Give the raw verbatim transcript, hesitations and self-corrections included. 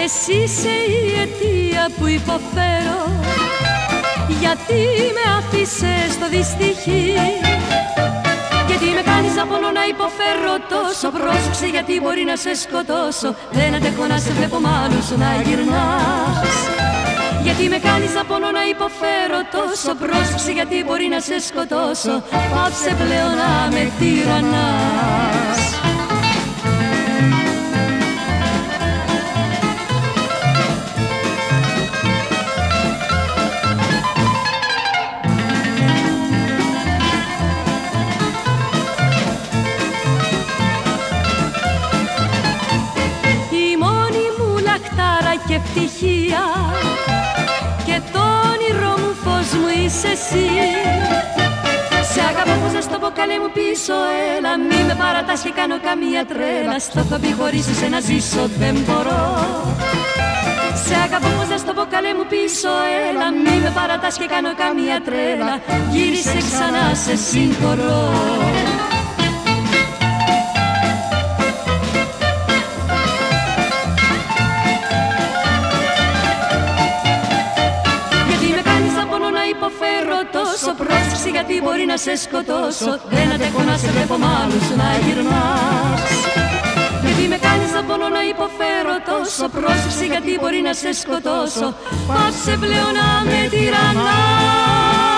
Εσύ είσαι η αιτία που υποφέρω, γιατί με άφησες στο δυστυχή. Γιατί με κάνεις να πονώ να υποφέρω τόσο. Πρόσεξε γιατί μπορεί να σε σκοτώσω. Δεν αντέχω να σε βλέπω μ' άλλους να γυρνάς. Γιατί με κάνεις να πονώ να υποφέρω τόσο. Πρόσεξε γιατί μπορεί να σε σκοτώσω. Πάψε πλέον να με τυραννάς. Και ευτυχία και το όνειρό μου φως μου είσαι εσύ. Σε αγαπώ πως να στο πω καλέ μου πίσω, έλα μη με παρατάς και κάνω καμία τρέλα. Στο έχω πει χωρίς εσένα ζήσω δεν μπορώ. Σε αγαπώ πως να στο πω καλέ μου πίσω, έλα μη με παρατάς και κάνω καμία τρέλα. Γύρισε ξανά σε συγχωρώ. Υποφέρω τόσο, πρόσεξε γιατί μπορεί να σε σκοτώσω. Δεν αντέχω να σε βλέπω μ' άλλους να γυρνάς. Γιατί με κάνεις να πονώ να υποφέρω τόσο. Πρόσεξε γιατί μπορεί να σε σκοτώσω. Πάψε πλέον να με τυραννάς.